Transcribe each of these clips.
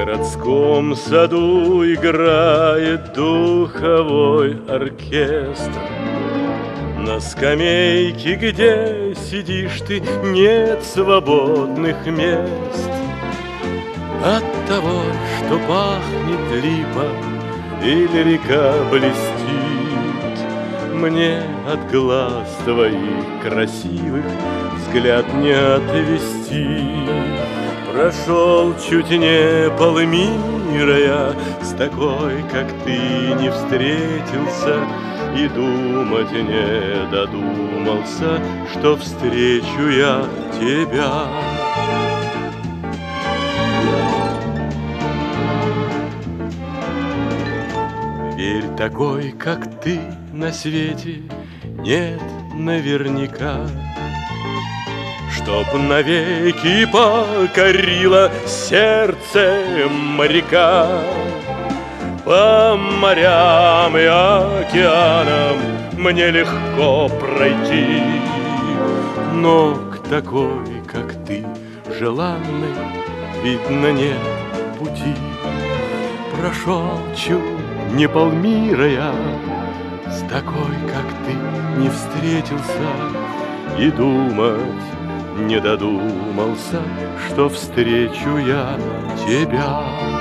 городском саду играет духовой оркестр. На скамейке, где сидишь ты, нет свободных мест. От того, что пахнет липа или река блестит, мне от глаз твоих красивых взгляд не отвести. Прошел чуть не полмира я, с такой, как ты, не встретился, и думать не додумался, что встречу я тебя. Верь, такой, как ты, на свете нет наверняка, чтоб навеки покорило сердце моряка. По морям и океанам мне легко пройти, но к такой, как ты, желанной, видно, нет пути. Прошел чуть не полмира я, с такой, как ты, не встретился, и думать не додумался, что встречу я тебя.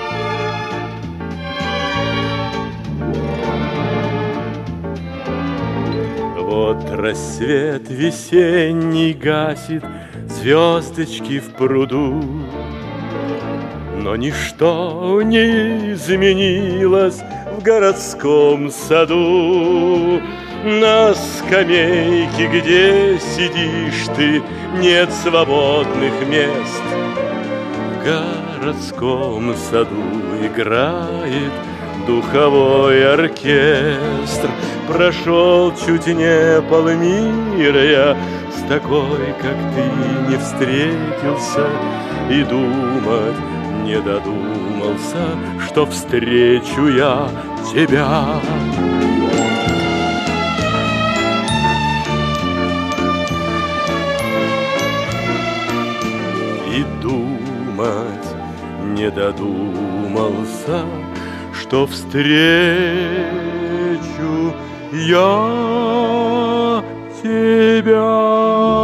Вот рассвет весенний гасит звездочки в пруду, но ничто не изменилось в городском саду. На скамейке, где сидишь ты, нет свободных мест. В городском саду играет духовой оркестр. Прошел чуть не полмира я, с такой, как ты, не встретился, и думать не додумался, что встречу я тебя. И думать не додумался, что встречу я тебя.